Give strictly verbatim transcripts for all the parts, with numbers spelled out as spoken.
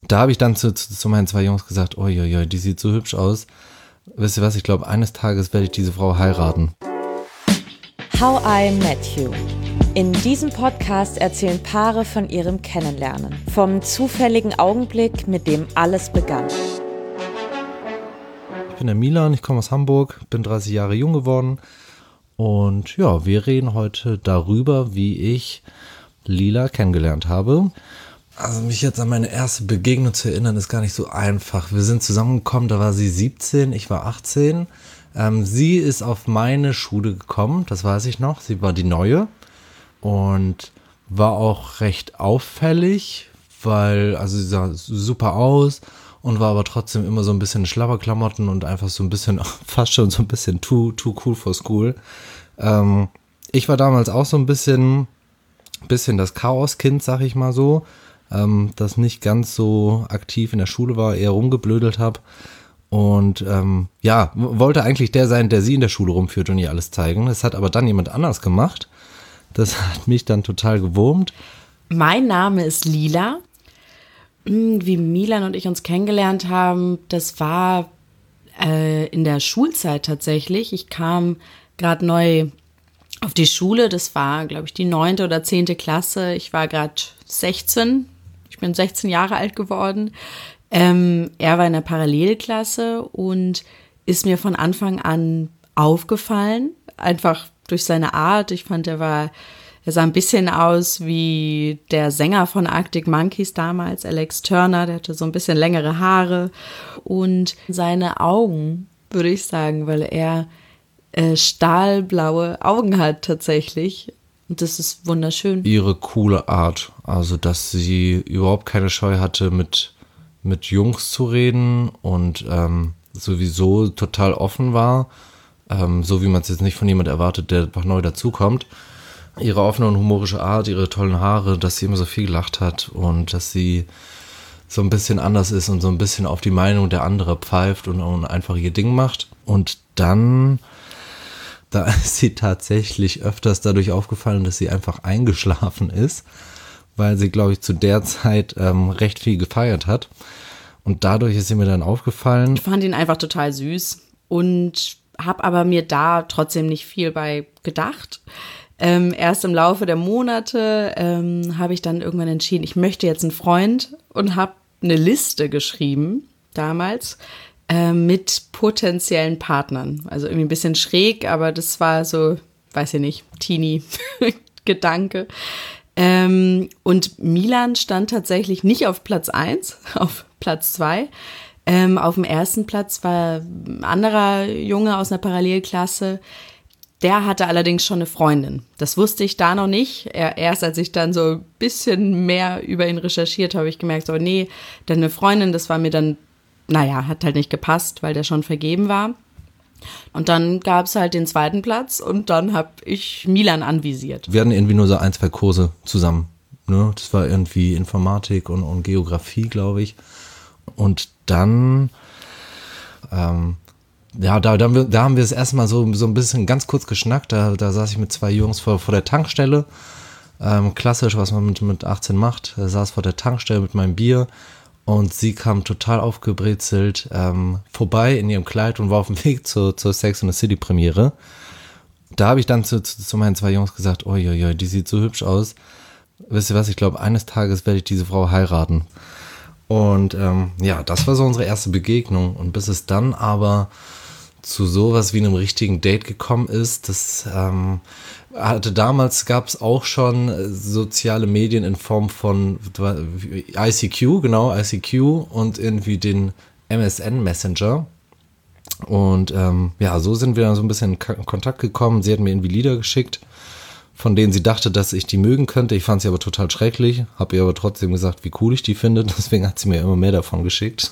Da habe ich dann zu, zu, zu meinen zwei Jungs gesagt, oi, die sieht so hübsch aus. Wisst ihr was, ich glaube, eines Tages werde ich diese Frau heiraten. How I Met You. In diesem Podcast erzählen Paare von ihrem Kennenlernen. Vom zufälligen Augenblick, mit dem alles begann. Ich bin der Milan, ich komme aus Hamburg, bin dreißig Jahre jung geworden. Und ja, wir reden heute darüber, wie ich Lila kennengelernt habe. Also mich jetzt an meine erste Begegnung zu erinnern, ist gar nicht so einfach. Wir sind zusammengekommen, da war sie siebzehn, ich war achtzehn. Ähm, sie ist auf meine Schule gekommen, das weiß ich noch. Sie war die Neue und war auch recht auffällig, weil, also sie sah super aus und war aber trotzdem immer so ein bisschen Schlabberklamotten und einfach so ein bisschen, fast schon so ein bisschen too, too cool for school. Ähm, ich war damals auch so ein bisschen, bisschen das Chaoskind, sag ich mal so. Ähm, das nicht ganz so aktiv in der Schule war, eher rumgeblödelt habe und ähm, ja, wollte eigentlich der sein, der sie in der Schule rumführt und ihr alles zeigen. Das hat aber dann jemand anders gemacht. Das hat mich dann total gewurmt. Mein Name ist Lila. Wie Milan und ich uns kennengelernt haben, das war äh, in der Schulzeit tatsächlich. Ich kam gerade neu auf die Schule, das war, glaube ich, die neunte oder zehnte Klasse. Ich war gerade sechzehn. Ich bin sechzehn Jahre alt geworden. Ähm, er war in der Parallelklasse und ist mir von Anfang an aufgefallen. Einfach durch seine Art. Ich fand, er war, er sah ein bisschen aus wie der Sänger von Arctic Monkeys damals, Alex Turner. Der hatte so ein bisschen längere Haare. Und seine Augen, würde ich sagen, weil er äh, stahlblaue Augen hat tatsächlich. Und das ist wunderschön. Ihre coole Art, also dass sie überhaupt keine Scheu hatte, mit, mit Jungs zu reden und ähm, sowieso total offen war, ähm, so wie man es jetzt nicht von jemand erwartet, der einfach neu dazukommt. Ihre offene und humorische Art, ihre tollen Haare, dass sie immer so viel gelacht hat und dass sie so ein bisschen anders ist und so ein bisschen auf die Meinung der anderen pfeift und, und einfach ihr Ding macht. Und dann... Da ist sie tatsächlich öfters dadurch aufgefallen, dass sie einfach eingeschlafen ist, weil sie, glaube ich, zu der Zeit ähm, recht viel gefeiert hat. Und dadurch ist sie mir dann aufgefallen. Ich fand ihn einfach total süß und habe aber mir da trotzdem nicht viel bei gedacht. Ähm, erst im Laufe der Monate ähm, habe ich dann irgendwann entschieden, ich möchte jetzt einen Freund und habe eine Liste geschrieben damals. Mit potenziellen Partnern. Also irgendwie ein bisschen schräg, aber das war so, weiß ich nicht, Teenie-Gedanke. Ähm, und Milan stand tatsächlich nicht auf Platz eins, auf Platz zwei. Ähm, auf dem ersten Platz war ein anderer Junge aus einer Parallelklasse. Der hatte allerdings schon eine Freundin. Das wusste ich da noch nicht. Erst als ich dann so ein bisschen mehr über ihn recherchiert habe, habe ich gemerkt, oh nee, denn eine Freundin, das war mir dann naja, hat halt nicht gepasst, weil der schon vergeben war. Und dann gab es halt den zweiten Platz und dann habe ich Milan anvisiert. Wir hatten irgendwie nur so ein, zwei Kurse zusammen. Ne? Das war irgendwie Informatik und, und Geografie, glaube ich. Und dann, ähm, ja, da, da, haben wir, da haben wir das erste Mal so, so ein bisschen ganz kurz geschnackt. Da, da saß ich mit zwei Jungs vor, vor der Tankstelle. Ähm, klassisch, was man mit, mit achtzehn macht. Da saß vor der Tankstelle mit meinem Bier. Und sie kam total aufgebrezelt ähm, vorbei in ihrem Kleid und war auf dem Weg zur, zur Sex and the City Premiere. Da habe ich dann zu, zu, zu meinen zwei Jungs gesagt, oi, die sieht so hübsch aus. Wisst ihr was, ich glaube, eines Tages werde ich diese Frau heiraten. Und ähm, ja, das war so unsere erste Begegnung. Und bis es dann aber zu sowas wie einem richtigen Date gekommen ist, das ähm, hatte damals, gab es auch schon soziale Medien in Form von I C Q, genau, I C Q und irgendwie den M S N Messenger. Und ähm, ja, so sind wir dann so ein bisschen in Kontakt gekommen. Sie hat mir irgendwie Lieder geschickt, von denen sie dachte, dass ich die mögen könnte. Ich fand sie aber total schrecklich, habe ihr aber trotzdem gesagt, wie cool ich die finde. Deswegen hat sie mir immer mehr davon geschickt.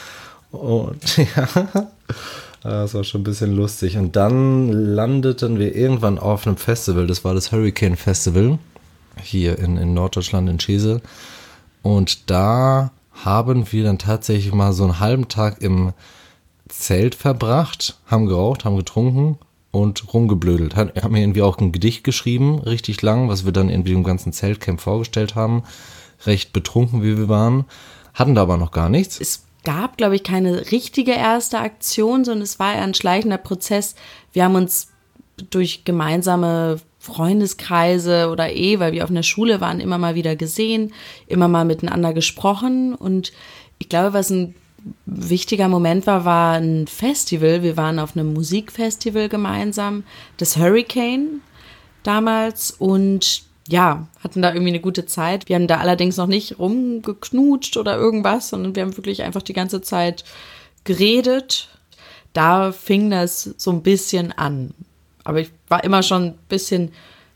Und ja, das war schon ein bisschen lustig. Und dann landeten wir irgendwann auf einem Festival. Das war das Hurricane Festival hier in, in Norddeutschland, in Schesel. Und da haben wir dann tatsächlich mal so einen halben Tag im Zelt verbracht, haben geraucht, haben getrunken und rumgeblödelt. Haben mir irgendwie auch ein Gedicht geschrieben, richtig lang, was wir dann irgendwie im ganzen Zeltcamp vorgestellt haben. Recht betrunken, wie wir waren. hatten da aber noch gar nichts. Es gab, glaube ich, keine richtige erste Aktion, sondern es war ein schleichender Prozess. Wir haben uns durch gemeinsame Freundeskreise oder eh, weil wir auf einer Schule waren, immer mal wieder gesehen, immer mal miteinander gesprochen. Und ich glaube, was ein wichtiger Moment war, war ein Festival. Wir waren auf einem Musikfestival gemeinsam, das Hurricane damals, und ja, hatten da irgendwie eine gute Zeit. Wir haben da allerdings noch nicht rumgeknutscht oder irgendwas, sondern wir haben wirklich einfach die ganze Zeit geredet. Da fing das so ein bisschen an. Aber ich war immer schon ein bisschen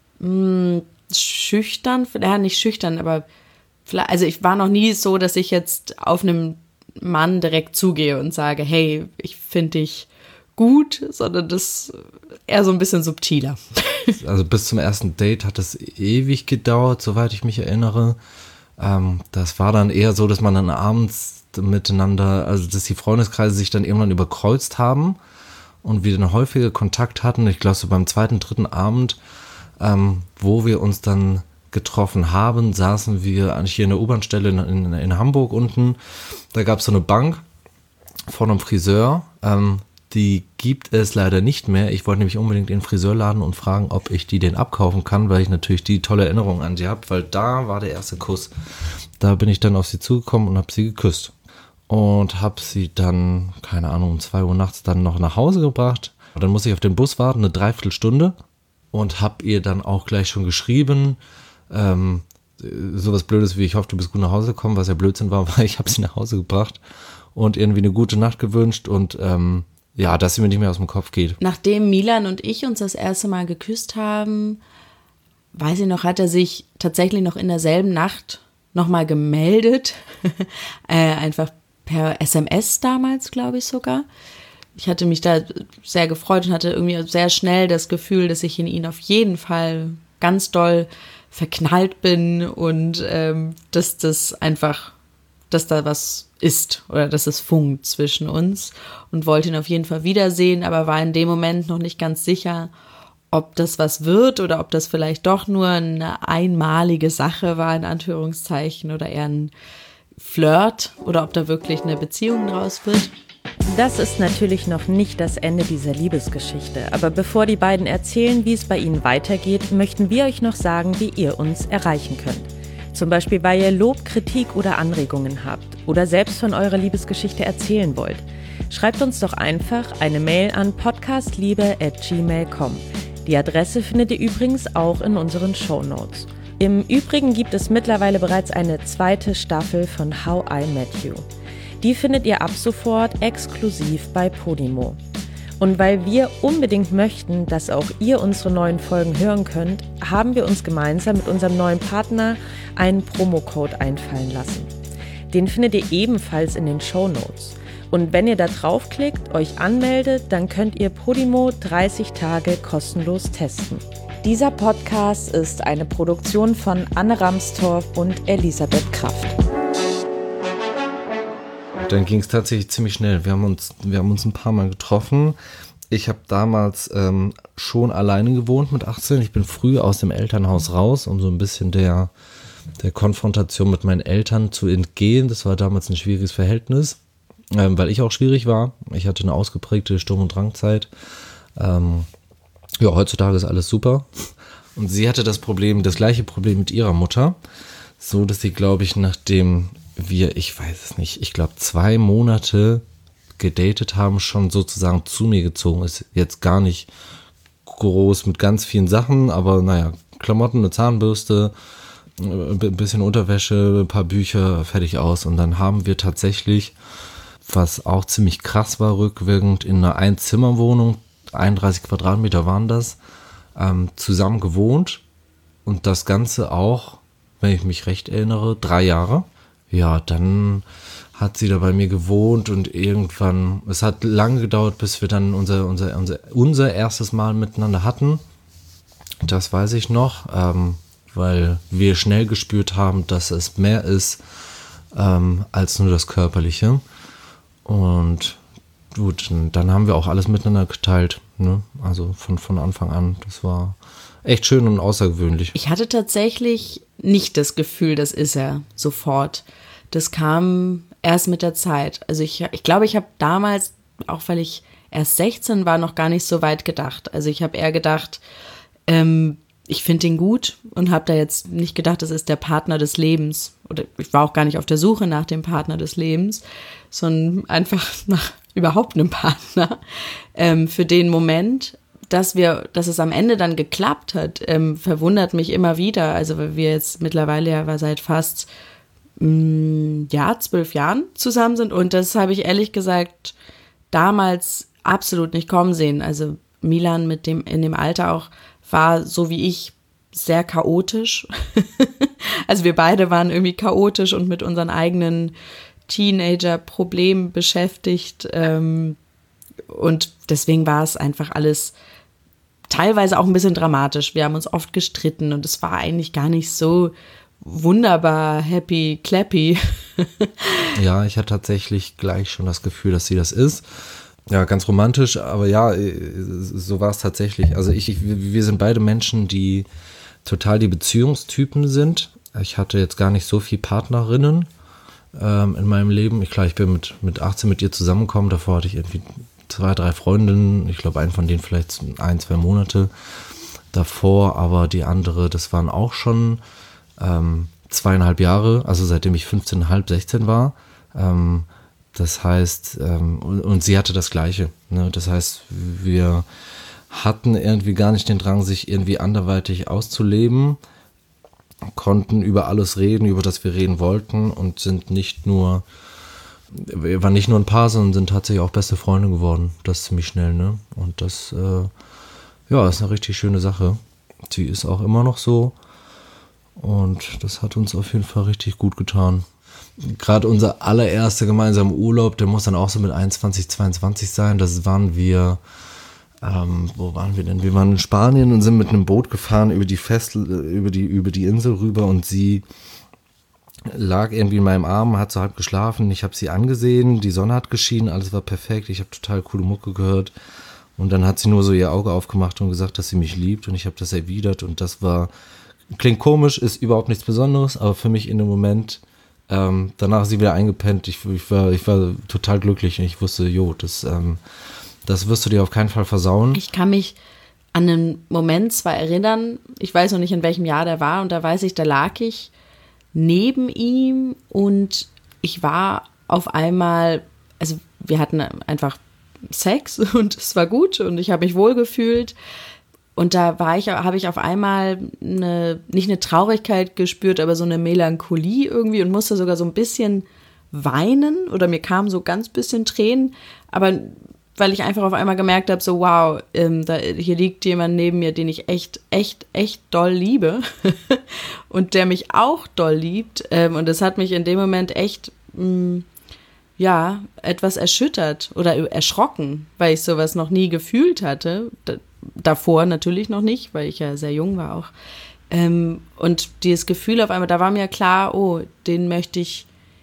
mh, schüchtern, ja, nicht schüchtern, aber vielleicht, also ich war noch nie so, dass ich jetzt auf einem Mann direkt zugehe und sage, hey, ich finde dich gut, sondern das eher so ein bisschen subtiler. Also bis zum ersten Date hat es ewig gedauert, soweit ich mich erinnere. Ähm, das war dann eher so, dass man dann abends miteinander, also dass die Freundeskreise sich dann irgendwann überkreuzt haben und wir dann häufiger Kontakt hatten. Ich glaube, so beim zweiten, dritten Abend, ähm, wo wir uns dann getroffen haben, saßen wir eigentlich hier in der U-Bahn-Stelle in, in, in Hamburg unten. Da gab es so eine Bank von einem Friseur. Ähm, die gibt es leider nicht mehr. Ich wollte nämlich unbedingt in den Friseurladen und fragen, ob ich die denn abkaufen kann, weil ich natürlich die tolle Erinnerung an sie habe, weil da war der erste Kuss. Da bin ich dann auf sie zugekommen und habe sie geküsst. Und habe sie dann, keine Ahnung, um zwei Uhr nachts dann noch nach Hause gebracht. Und dann musste ich auf den Bus warten, eine Dreiviertelstunde. Und habe ihr dann auch gleich schon geschrieben, ähm, sowas Blödes wie, ich hoffe, du bist gut nach Hause gekommen, was ja Blödsinn war, weil ich habe sie nach Hause gebracht und irgendwie eine gute Nacht gewünscht und ähm, ja, dass sie mir nicht mehr aus dem Kopf geht. Nachdem Milan und ich uns das erste Mal geküsst haben, weiß ich noch, hat er sich tatsächlich noch in derselben Nacht nochmal gemeldet, äh, einfach per S M S damals, glaube ich sogar. Ich hatte mich da sehr gefreut und hatte irgendwie sehr schnell das Gefühl, dass ich in ihn auf jeden Fall ganz doll verknallt bin und ähm, dass das einfach, dass da was ist oder dass es funkt zwischen uns, und wollte ihn auf jeden Fall wiedersehen, aber war in dem Moment noch nicht ganz sicher, ob das was wird oder ob das vielleicht doch nur eine einmalige Sache war, in Anführungszeichen, oder eher ein Flirt oder ob da wirklich eine Beziehung draus wird. Das ist natürlich noch nicht das Ende dieser Liebesgeschichte, aber bevor die beiden erzählen, wie es bei ihnen weitergeht, möchten wir euch noch sagen, wie ihr uns erreichen könnt. Zum Beispiel, weil ihr Lob, Kritik oder Anregungen habt oder selbst von eurer Liebesgeschichte erzählen wollt. Schreibt uns doch einfach eine Mail an podcastliebe at gmail punkt com. Die Adresse findet ihr übrigens auch in unseren Shownotes. Im Übrigen gibt es mittlerweile bereits eine zweite Staffel von How I Met You. Die findet ihr ab sofort exklusiv bei Podimo. Und weil wir unbedingt möchten, dass auch ihr unsere neuen Folgen hören könnt, haben wir uns gemeinsam mit unserem neuen Partner einen Promocode einfallen lassen. Den findet ihr ebenfalls in den Shownotes. Und wenn ihr da draufklickt, euch anmeldet, dann könnt ihr Podimo dreißig Tage kostenlos testen. Dieser Podcast ist eine Produktion von Anne Ramstorff und Elisabeth Kraft. Dann ging es tatsächlich ziemlich schnell. Wir haben uns, wir haben uns ein paar Mal getroffen. Ich habe damals ähm, schon alleine gewohnt mit achtzehn. Ich bin früh aus dem Elternhaus raus, um so ein bisschen der, der Konfrontation mit meinen Eltern zu entgehen. Das war damals ein schwieriges Verhältnis, ähm, weil ich auch schwierig war. Ich hatte eine ausgeprägte Sturm- und Drangzeit. Ähm, ja, heutzutage ist alles super. Und sie hatte das Problem, das gleiche Problem mit ihrer Mutter. So, dass sie, glaube ich, nachdem wir, ich weiß es nicht, ich glaube zwei Monate gedatet haben, schon sozusagen zu mir gezogen ist. Jetzt gar nicht groß mit ganz vielen Sachen, aber naja, Klamotten, eine Zahnbürste, ein bisschen Unterwäsche, ein paar Bücher, fertig aus. Und dann haben wir tatsächlich, was auch ziemlich krass war, rückwirkend in einer Einzimmerwohnung, einunddreißig Quadratmeter waren das, ähm, zusammen gewohnt. Und das Ganze auch, wenn ich mich recht erinnere, drei Jahre. Ja, dann hat sie da bei mir gewohnt und irgendwann, es hat lange gedauert, bis wir dann unser, unser, unser, unser erstes Mal miteinander hatten. Das weiß ich noch, ähm, weil wir schnell gespürt haben, dass es mehr ist ähm, als nur das Körperliche. Und gut, dann haben wir auch alles miteinander geteilt, ne? Also von, von Anfang an. Das war echt schön und außergewöhnlich. Ich hatte tatsächlich nicht das Gefühl, das ist er sofort. das kam erst mit der Zeit. Also ich, ich glaube, ich habe damals, auch weil ich erst sechzehn war, noch gar nicht so weit gedacht. Also ich habe eher gedacht, ähm, ich finde ihn gut und habe da jetzt nicht gedacht, das ist der Partner des Lebens. Oder ich war auch gar nicht auf der Suche nach dem Partner des Lebens, sondern einfach nach überhaupt einem Partner ähm, für den Moment. Dass wir, dass es am Ende dann geklappt hat, ähm, verwundert mich immer wieder. Also weil wir jetzt mittlerweile ja seit fast mh, ja, zwölf Jahren zusammen sind. Und das habe ich ehrlich gesagt damals absolut nicht kommen sehen. Also Milan mit dem in dem Alter auch war so wie ich sehr chaotisch. Also wir beide waren irgendwie chaotisch und mit unseren eigenen Teenager-Problemen beschäftigt. Ähm, und deswegen war es einfach alles teilweise auch ein bisschen dramatisch. Wir haben uns oft gestritten und es war eigentlich gar nicht so wunderbar happy, clappy. Ja, ich hatte tatsächlich gleich schon das Gefühl, dass sie das ist. Ja, ganz romantisch, aber ja, so war es tatsächlich. Also ich, ich, wir sind beide Menschen, die total die Beziehungstypen sind. Ich hatte jetzt gar nicht so viele Partnerinnen ähm, in meinem Leben. Ich, klar, ich bin mit, mit achtzehn mit ihr zusammengekommen. Davor hatte ich irgendwie zwei, drei Freundinnen. Ich glaube, einen von denen vielleicht ein, zwei Monate davor. Aber die andere, das waren auch schon ähm, zweieinhalb Jahre. Also seitdem ich fünfzehn Komma fünf, sechzehn war. Ähm, das heißt, ähm, und, und sie hatte das Gleiche. Ne? Das heißt, wir hatten irgendwie gar nicht den Drang, sich irgendwie anderweitig auszuleben, konnten über alles reden, über das wir reden wollten und sind nicht nur, wir waren nicht nur ein Paar, sondern sind tatsächlich auch beste Freunde geworden. Das ziemlich schnell, ne? Und das, äh, ja, ist eine richtig schöne Sache. Sie ist auch immer noch so und das hat uns auf jeden Fall richtig gut getan. Gerade unser allererster gemeinsamer Urlaub, der muss dann auch so mit einundzwanzig, zweiundzwanzig sein. Das waren wir, ähm, wo waren wir denn? Wir waren in Spanien und sind mit einem Boot gefahren über die Fest, über die, über die Insel rüber und sie lag irgendwie in meinem Arm, hat so halb geschlafen. Ich habe sie angesehen, die Sonne hat geschienen, alles war perfekt. Ich habe total coole Mucke gehört. Und dann hat sie nur so ihr Auge aufgemacht und gesagt, dass sie mich liebt und ich habe das erwidert und das war, klingt komisch, ist überhaupt nichts Besonderes, aber für mich in dem Moment, ähm, danach ist sie wieder eingepennt, ich, ich, war, ich war total glücklich und ich wusste, jo, das, ähm, das wirst du dir auf keinen Fall versauen. Ich kann mich an einen Moment zwar erinnern, ich weiß noch nicht, in welchem Jahr der war und da weiß ich, da lag ich neben ihm und ich war auf einmal, also wir hatten einfach Sex und es war gut und ich habe mich wohlgefühlt und da war ich, habe ich auf einmal eine, nicht eine Traurigkeit gespürt, aber so eine Melancholie irgendwie und musste sogar so ein bisschen weinen oder mir kamen so ganz bisschen Tränen, aber weil ich einfach auf einmal gemerkt habe, so wow, ähm, da, hier liegt jemand neben mir, den ich echt, echt, echt doll liebe und der mich auch doll liebt ähm, und das hat mich in dem Moment echt mh, ja, etwas erschüttert oder erschrocken, weil ich sowas noch nie gefühlt hatte. D- davor natürlich noch nicht, weil ich ja sehr jung war auch. Ähm, und dieses Gefühl auf einmal, da war mir klar, oh, den möchte ich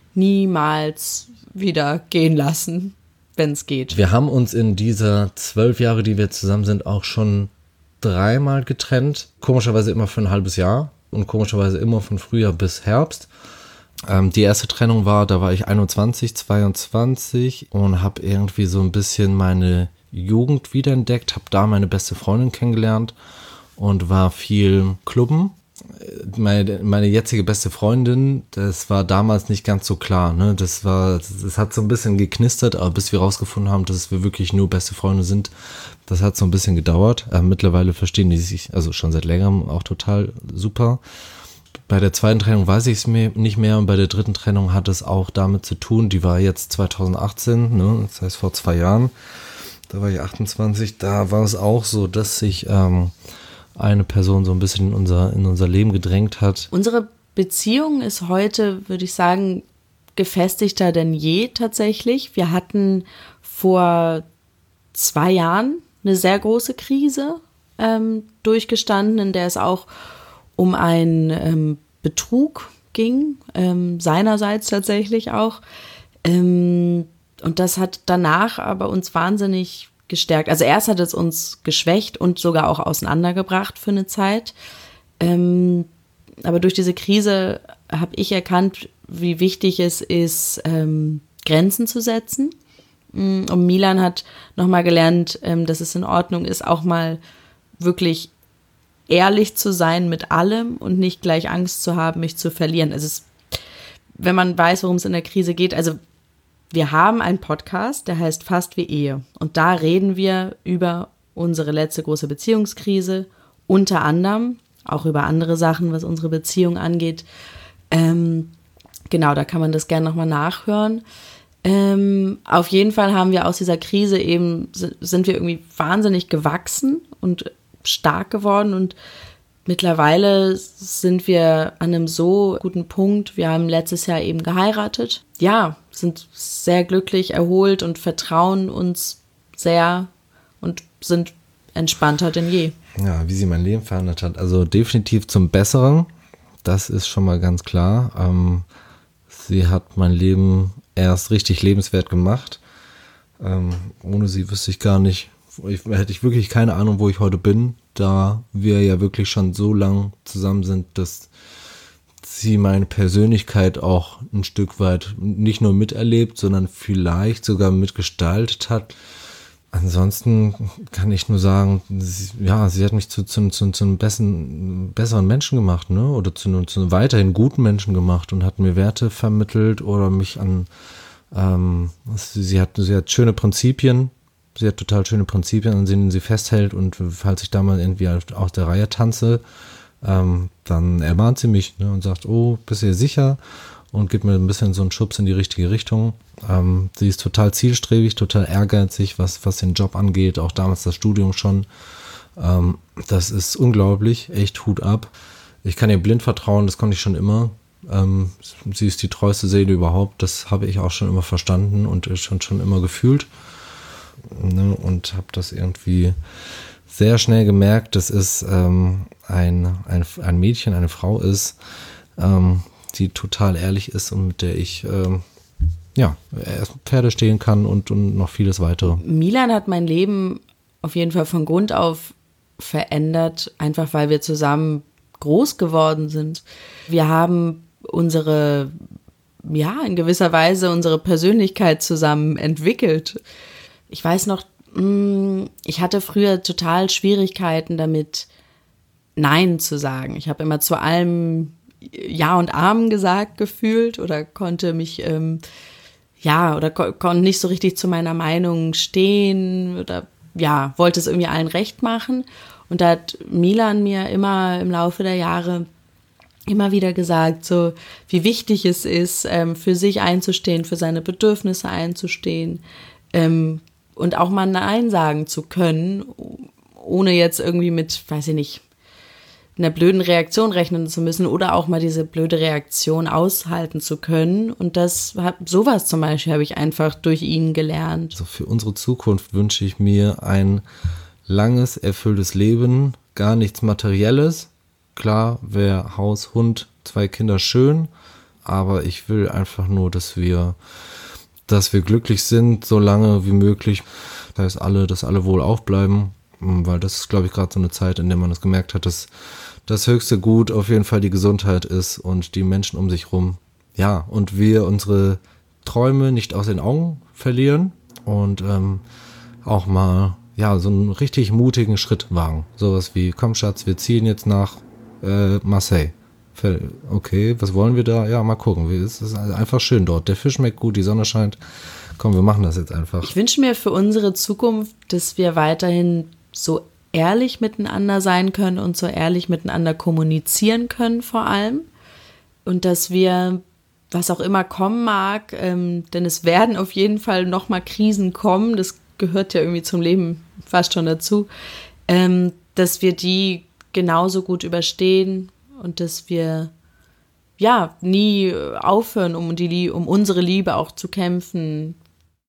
niemals wieder gehen lassen, wenn es geht. Wir haben uns in dieser zwölf Jahre, die wir zusammen sind, auch schon dreimal getrennt. Komischerweise immer für ein halbes Jahr und komischerweise immer von Frühjahr bis Herbst. Ähm, die erste Trennung war, da war ich einundzwanzig, zweiundzwanzig und habe irgendwie so ein bisschen meine Jugend wiederentdeckt, habe da meine beste Freundin kennengelernt und war viel klubben. Meine, meine jetzige beste Freundin, das war damals nicht ganz so klar, ne? Das war, das hat so ein bisschen geknistert, aber bis wir rausgefunden haben, dass wir wirklich nur beste Freunde sind, das hat so ein bisschen gedauert. Äh, mittlerweile verstehen die sich, also schon seit längerem auch total super. Bei der zweiten Trennung weiß ich es mir nicht mehr und bei der dritten Trennung hat es auch damit zu tun, die war jetzt zweitausendachtzehn, ne? Das heißt vor zwei Jahren, da war ich achtundzwanzig, da war es auch so, dass sich ähm, eine Person so ein bisschen in unser, in unser Leben gedrängt hat. Unsere Beziehung ist heute, würde ich sagen, gefestigter denn je tatsächlich. Wir hatten vor zwei Jahren eine sehr große Krise ähm, durchgestanden, in der es auch um einen ähm, Betrug ging, ähm, seinerseits tatsächlich auch. Ähm, und das hat danach aber uns wahnsinnig gestärkt. Also erst hat es uns geschwächt und sogar auch auseinandergebracht für eine Zeit. Ähm, aber durch diese Krise habe ich erkannt, wie wichtig es ist, ähm, Grenzen zu setzen. Und Milan hat nochmal gelernt, ähm, dass es in Ordnung ist, auch mal wirklich ehrlich zu sein mit allem und nicht gleich Angst zu haben, mich zu verlieren. Also es, wenn man weiß, worum es in der Krise geht, also wir haben einen Podcast, der heißt Fast wie Ehe. Und da reden wir über unsere letzte große Beziehungskrise, unter anderem auch über andere Sachen, was unsere Beziehung angeht. Ähm, genau, da kann man das gerne nochmal nachhören. Ähm, auf jeden Fall haben wir aus dieser Krise eben, sind wir irgendwie wahnsinnig gewachsen und stark geworden und mittlerweile sind wir an einem so guten Punkt. Wir haben letztes Jahr eben geheiratet. Ja, sind sehr glücklich, erholt und vertrauen uns sehr und sind entspannter denn je. Ja, wie sie mein Leben verändert hat. Also definitiv zum Besseren. Das ist schon mal ganz klar. Ähm, sie hat mein Leben erst richtig lebenswert gemacht. Ähm, ohne sie wüsste ich gar nicht, ich, hätte ich wirklich keine Ahnung, wo ich heute bin, da wir ja wirklich schon so lang zusammen sind, dass sie meine Persönlichkeit auch ein Stück weit nicht nur miterlebt, sondern vielleicht sogar mitgestaltet hat. Ansonsten kann ich nur sagen, sie, ja, sie hat mich zu, zu, zu, zu einem besseren, besseren Menschen gemacht, ne? Oder zu, zu einem weiterhin guten Menschen gemacht und hat mir Werte vermittelt oder mich an, ähm, sie hat, sie hat schöne Prinzipien, sie hat total schöne Prinzipien, an denen sie festhält und falls ich da mal irgendwie aus der Reihe tanze, ähm, dann ermahnt sie mich, ne? Und sagt, oh, bist du dir sicher? Und gibt mir ein bisschen so einen Schubs in die richtige Richtung. Ähm, sie ist total zielstrebig, total ehrgeizig, was, was den Job angeht, auch damals das Studium schon. Ähm, das ist unglaublich, echt Hut ab. Ich kann ihr blind vertrauen, das konnte ich schon immer. Ähm, sie ist die treueste Seele überhaupt, das habe ich auch schon immer verstanden und schon, schon immer gefühlt. Ne? Und habe das irgendwie sehr schnell gemerkt, dass es ähm, ein, ein, ein Mädchen, eine Frau ist, ähm, die total ehrlich ist und mit der ich ähm, ja, erst Pferde stehen kann und, und noch vieles weitere. Milan hat mein Leben auf jeden Fall von Grund auf verändert, einfach weil wir zusammen groß geworden sind. Wir haben unsere, ja, in gewisser Weise unsere Persönlichkeit zusammen entwickelt. Ich weiß noch, ich hatte früher total Schwierigkeiten damit, Nein zu sagen. Ich habe immer zu allem Ja und Amen gesagt gefühlt oder konnte mich, ähm, ja, oder ko- konnte nicht so richtig zu meiner Meinung stehen oder ja, wollte es irgendwie allen recht machen. Und da hat Milan mir immer im Laufe der Jahre immer wieder gesagt, so wie wichtig es ist, ähm, für sich einzustehen, für seine Bedürfnisse einzustehen ähm, und auch mal Nein sagen zu können, ohne jetzt irgendwie mit, weiß ich nicht, einer blöden Reaktion rechnen zu müssen oder auch mal diese blöde Reaktion aushalten zu können. Und das hat, sowas zum Beispiel habe ich einfach durch ihn gelernt. Also für unsere Zukunft wünsche ich mir ein langes, erfülltes Leben, gar nichts Materielles. Klar, wäre Haus, Hund, zwei Kinder schön, aber ich will einfach nur, dass wir, dass wir glücklich sind, so lange wie möglich. Das heißt, alle, dass alle wohl aufbleiben, weil das ist, glaube ich, gerade so eine Zeit, in der man das gemerkt hat, dass das höchste Gut auf jeden Fall die Gesundheit ist und die Menschen um sich rum. Ja, und wir unsere Träume nicht aus den Augen verlieren und ähm, auch mal ja so einen richtig mutigen Schritt wagen. Sowas wie, komm Schatz, wir ziehen jetzt nach äh, Marseille. Okay, was wollen wir da? Ja, mal gucken. Es ist einfach schön dort. Der Fisch schmeckt gut, die Sonne scheint. Komm, wir machen das jetzt einfach. Ich wünsche mir für unsere Zukunft, dass wir weiterhin so ehrlich miteinander sein können und so ehrlich miteinander kommunizieren können vor allem. Und dass wir, was auch immer kommen mag, ähm, denn es werden auf jeden Fall nochmal Krisen kommen, das gehört ja irgendwie zum Leben fast schon dazu, ähm, dass wir die genauso gut überstehen und dass wir ja nie aufhören, um, die, um unsere Liebe auch zu kämpfen,